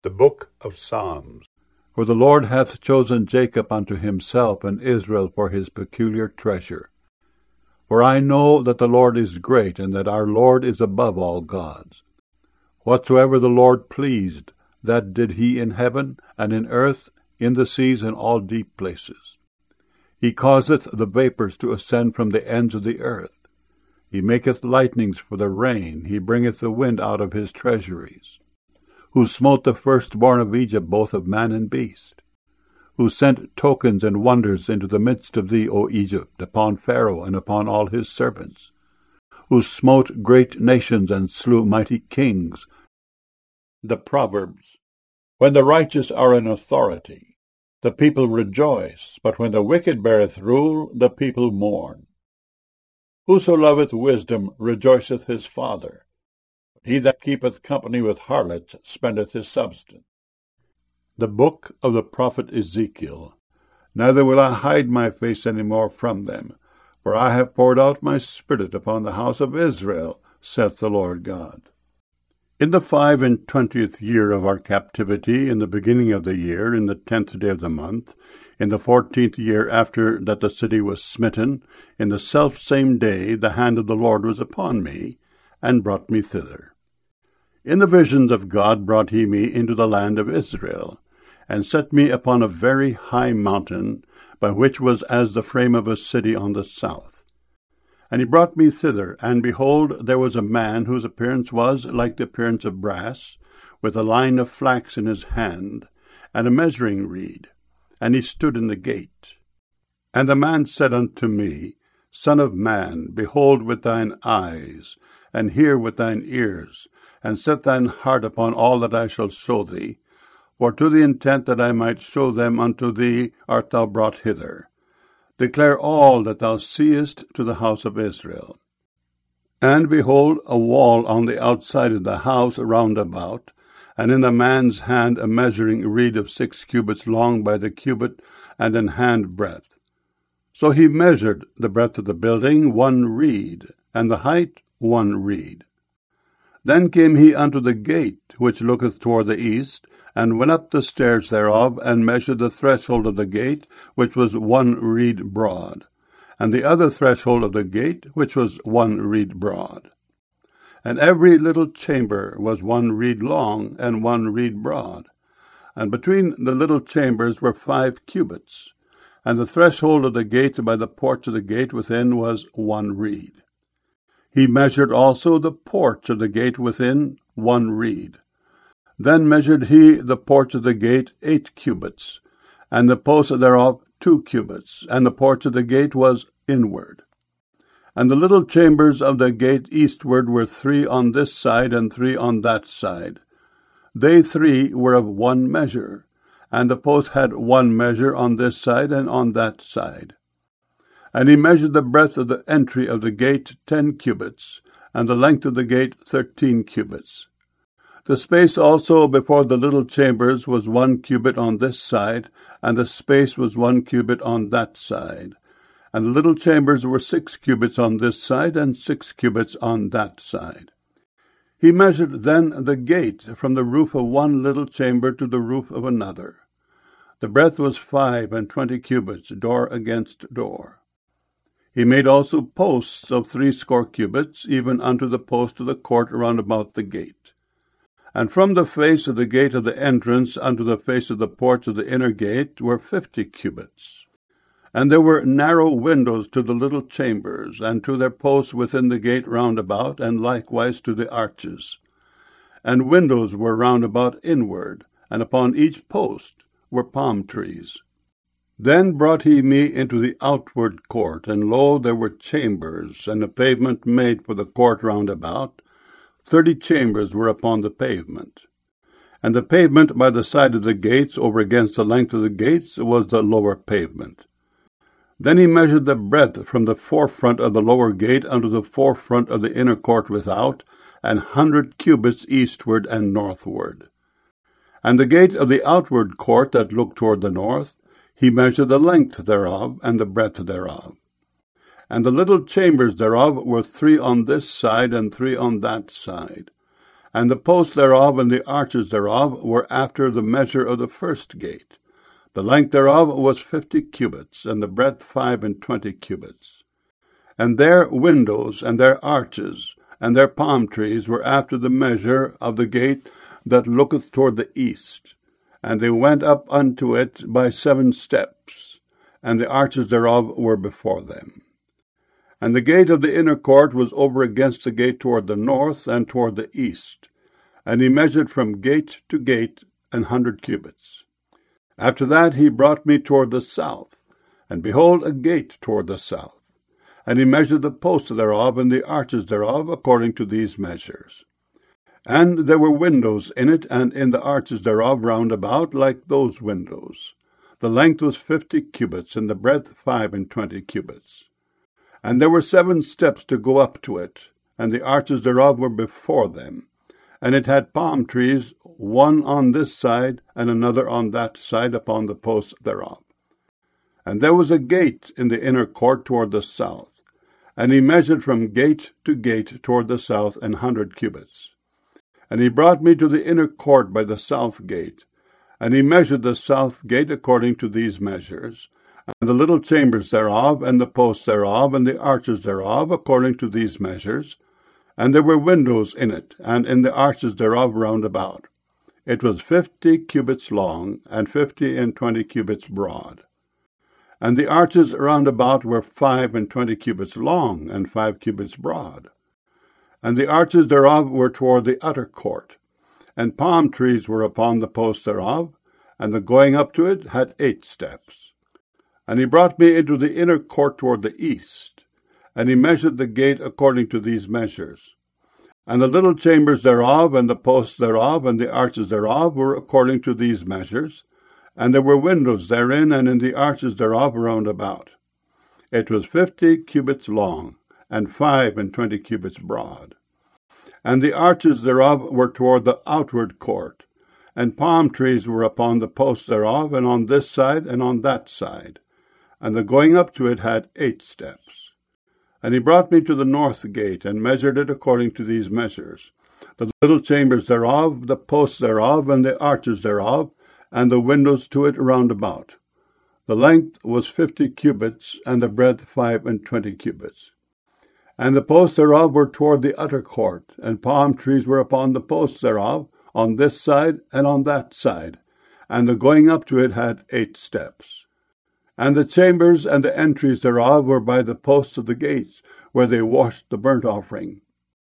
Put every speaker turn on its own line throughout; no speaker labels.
The Book of Psalms. For the Lord hath chosen Jacob unto himself, and Israel for his peculiar treasure. For I know that the Lord is great, and that our Lord is above all gods. Whatsoever the Lord pleased, that did he in heaven, and in earth, in the seas, and all deep places. He causeth the vapours to ascend from the ends of the earth. He maketh lightnings for the rain. He bringeth the wind out of his treasuries. Who smote the firstborn of Egypt, both of man and beast. Who sent tokens and wonders into the midst of thee, O Egypt, upon Pharaoh and upon all his servants. Who smote great nations and slew mighty kings. The Proverbs. When the righteous are in authority, the people rejoice, but when the wicked beareth rule, the people mourn. Whoso loveth wisdom rejoiceth his father. He that keepeth company with harlots spendeth his substance. The book of the prophet Ezekiel. Neither will I hide my face any more from them, for I have poured out my spirit upon the house of Israel, saith the Lord God. In the 25th year of our captivity, in the beginning of the year, in the 10th day of the month, in the 14th year after that the city was smitten, in the selfsame day the hand of the Lord was upon me, and brought me thither. In the visions of God brought he me into the land of Israel, and set me upon a very high mountain, by which was as the frame of a city on the south. And he brought me thither, and behold, there was a man whose appearance was like the appearance of brass, with a line of flax in his hand, and a measuring reed. And he stood in the gate. And the man said unto me, Son of man, behold with thine eyes, and hear with thine ears, and set thine heart upon all that I shall show thee, for to the intent that I might show them unto thee art thou brought hither. Declare all that thou seest to the house of Israel. And behold, a wall on the outside of the house round about, and in the man's hand a measuring reed of 6 cubits long by the cubit, and an hand breadth. So he measured the breadth of the building 1 reed, and the height 1 reed. Then came he unto the gate which looketh toward the east, and went up the stairs thereof, and measured the threshold of the gate, which was 1 reed broad, and the other threshold of the gate, which was 1 reed broad. And every little chamber was 1 reed long, and 1 reed broad. And between the little chambers were 5 cubits. And the threshold of the gate by the porch of the gate within was 1 reed. He measured also the porch of the gate within 1 reed. Then measured he the porch of the gate 8 cubits, and the posts thereof 2 cubits, and the porch of the gate was inward. And the little chambers of the gate eastward were 3 on this side, and 3 on that side. They 3 were of 1 measure, and the posts had 1 measure on this side and on that side. And he measured the breadth of the entry of the gate 10 cubits, and the length of the gate 13 cubits. The space also before the little chambers was 1 cubit on this side, and the space was 1 cubit on that side. And the little chambers were 6 cubits on this side, and 6 cubits on that side. He measured then the gate from the roof of 1 little chamber to the roof of another. The breadth was 25 cubits, door against door. He made also posts of 60 cubits, even unto the post of the court round about the gate. And from the face of the gate of the entrance unto the face of the porch of the inner gate were 50 cubits. And there were narrow windows to the little chambers, and to their posts within the gate round about, and likewise to the arches. And windows were round about inward, and upon each post were palm trees. Then brought he me into the outward court, and lo, there were chambers, and a pavement made for the court round about. 30 chambers were upon the pavement. And the pavement by the side of the gates, over against the length of the gates, was the lower pavement. Then he measured the breadth from the forefront of the lower gate unto the forefront of the inner court without, 100 cubits eastward and northward. And the gate of the outward court that looked toward the north, he measured the length thereof, and the breadth thereof. And the little chambers thereof were 3 on this side, and 3 on that side. And the posts thereof and the arches thereof were after the measure of the first gate. The length thereof was 50 cubits, and the breadth 25 cubits. And their windows, and their arches, and their palm trees were after the measure of the gate that looketh toward the east. And they went up unto it by 7 steps, and the arches thereof were before them. And the gate of the inner court was over against the gate toward the north and toward the east. And he measured from gate to gate 100 cubits. After that he brought me toward the south, and behold, a gate toward the south. And he measured the posts thereof and the arches thereof according to these measures. And there were windows in it, and in the arches thereof round about, like those windows. The length was 50 cubits, and the breadth 25 cubits. And there were 7 steps to go up to it, and the arches thereof were before them. And it had palm trees, one on this side, and another on that side upon the posts thereof. And there was a gate in the inner court toward the south. And he measured from gate to gate toward the south 100 cubits. And he brought me to the inner court by the south gate. And he measured the south gate according to these measures, and the little chambers thereof, and the posts thereof, and the arches thereof, according to these measures. And there were windows in it, and in the arches thereof round about. It was 50 cubits long, and 25 cubits broad. And the arches round about were 25 cubits long, and 5 cubits broad. And the arches thereof were toward the utter court, and palm trees were upon the posts thereof, and the going up to it had 8 steps. And he brought me into the inner court toward the east, and he measured the gate according to these measures. And the little chambers thereof, and the posts thereof, and the arches thereof were according to these measures, and there were windows therein, and in the arches thereof round about. It was 50 cubits long, and 25 cubits broad. And the arches thereof were toward the outward court, and palm trees were upon the posts thereof, and on this side and on that side. And the going up to it had 8 steps. And he brought me to the north gate, and measured it according to these measures. The little chambers thereof, the posts thereof, and the arches thereof, and the windows to it round about. The length was 50 cubits, and the breadth 25 cubits. And the posts thereof were toward the utter court, and palm trees were upon the posts thereof, on this side and on that side. And the going up to it had 8 steps. And the chambers and the entries thereof were by the posts of the gates, where they washed the burnt offering.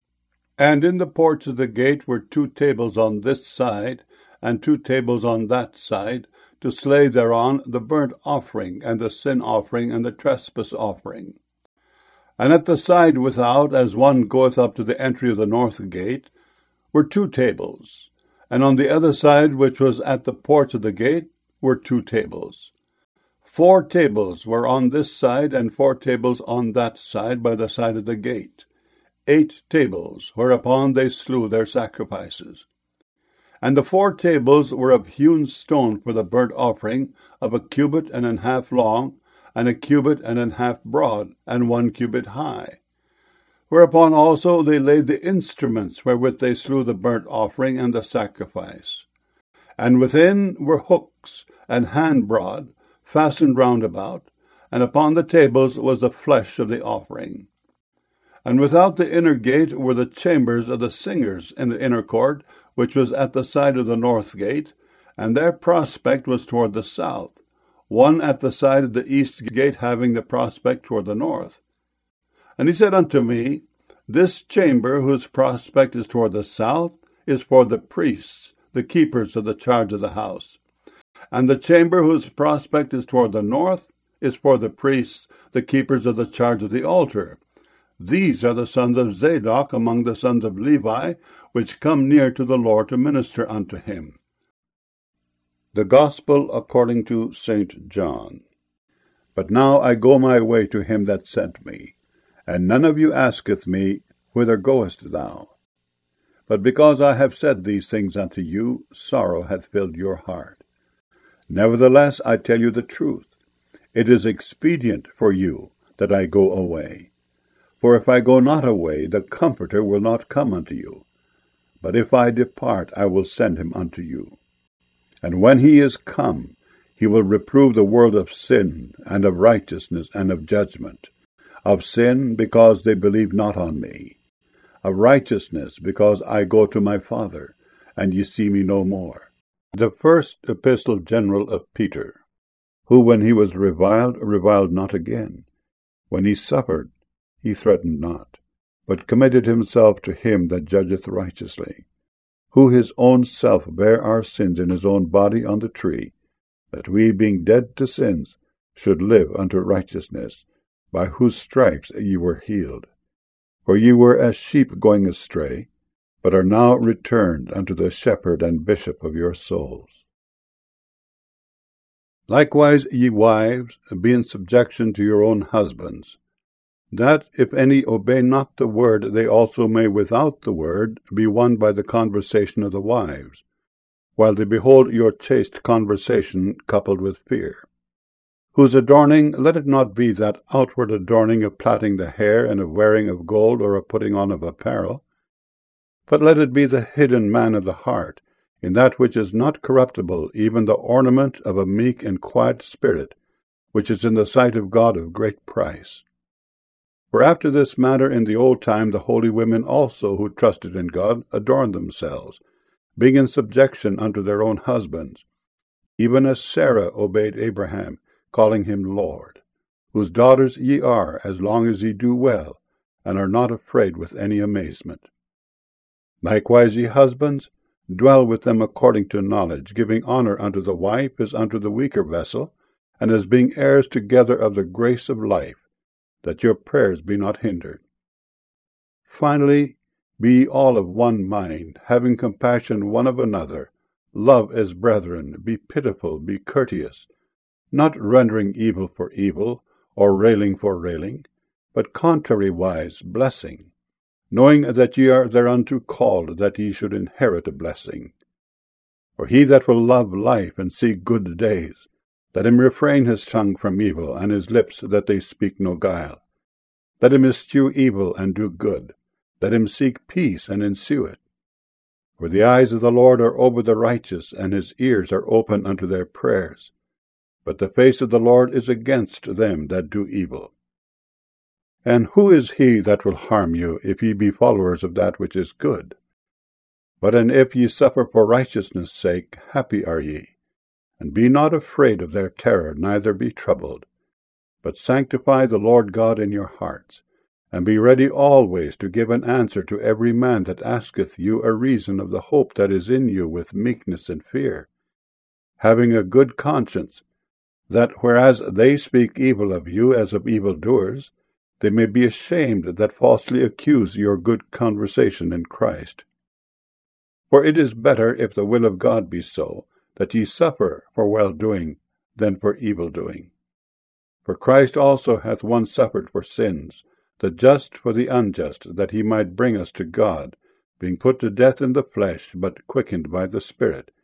And in the porch of the gate were 2 tables on this side, and 2 tables on that side, to slay thereon the burnt offering, and the sin offering, and the trespass offering. And at the side without, as one goeth up to the entry of the north gate, were 2 tables, and on the other side, which was at the porch of the gate, were 2 tables. 4 tables were on this side, and 4 tables on that side by the side of the gate. 8 tables, whereupon they slew their sacrifices. And the 4 tables were of hewn stone for the burnt offering, of 1 cubit and an half long, and 1 cubit and an half broad, and 1 cubit high. Whereupon also they laid the instruments wherewith they slew the burnt offering and the sacrifice. And within were hooks and hand broad, fastened round about, and upon the tables was the flesh of the offering. And without the inner gate were the chambers of the singers in the inner court, which was at the side of the north gate, and their prospect was toward the south, one at the side of the east gate having the prospect toward the north. And he said unto me, This chamber, whose prospect is toward the south, is for the priests, the keepers of the charge of the house. And the chamber whose prospect is toward the north is for the priests, the keepers of the charge of the altar. These are the sons of Zadok among the sons of Levi, which come near to the Lord to minister unto him. The Gospel according to St. John. But now I go my way to him that sent me, and none of you asketh me, Whither goest thou? But because I have said these things unto you, sorrow hath filled your heart. Nevertheless, I tell you the truth. It is expedient for you that I go away. For if I go not away, the Comforter will not come unto you. But if I depart, I will send him unto you. And when he is come, he will reprove the world of sin, and of righteousness, and of judgment. Of sin, because they believe not on me. Of righteousness, because I go to my Father, and ye see me no more. The first epistle general of Peter, who when he was reviled not again. When he suffered, he threatened not, but committed himself to him that judgeth righteously, who his own self bare our sins in his own body on the tree, that we, being dead to sins, should live unto righteousness, by whose stripes ye were healed. For ye were as sheep going astray, but are now returned unto the shepherd and bishop of your souls. Likewise, ye wives, be in subjection to your own husbands, that, if any obey not the word, they also may without the word be won by the conversation of the wives, while they behold your chaste conversation coupled with fear. Whose adorning, let it not be that outward adorning of plaiting the hair, and of wearing of gold, or of putting on of apparel, but let it be the hidden man of the heart, in that which is not corruptible, even the ornament of a meek and quiet spirit, which is in the sight of God of great price. For after this manner in the old time the holy women also, who trusted in God, adorned themselves, being in subjection unto their own husbands, even as Sarah obeyed Abraham, calling him Lord, whose daughters ye are, as long as ye do well, and are not afraid with any amazement. Likewise, ye husbands, dwell with them according to knowledge, giving honor unto the wife as unto the weaker vessel, and as being heirs together of the grace of life, that your prayers be not hindered. Finally, be ye all of one mind, having compassion one of another, love as brethren, be pitiful, be courteous, not rendering evil for evil, or railing for railing, but contrariwise blessing, knowing that ye are thereunto called, that ye should inherit a blessing. For he that will love life and see good days, let him refrain his tongue from evil, and his lips that they speak no guile. Let him eschew evil and do good. Let him seek peace and ensue it. For the eyes of the Lord are over the righteous, and his ears are open unto their prayers. But the face of the Lord is against them that do evil. And who is he that will harm you, if ye be followers of that which is good? But and if ye suffer for righteousness' sake, happy are ye. And be not afraid of their terror, neither be troubled. But sanctify the Lord God in your hearts, and be ready always to give an answer to every man that asketh you a reason of the hope that is in you with meekness and fear, having a good conscience, that whereas they speak evil of you as of evildoers, they may be ashamed that falsely accuse your good conversation in Christ. For it is better, if the will of God be so, that ye suffer for well-doing than for evil-doing. For Christ also hath once suffered for sins, the just for the unjust, that he might bring us to God, being put to death in the flesh, but quickened by the Spirit,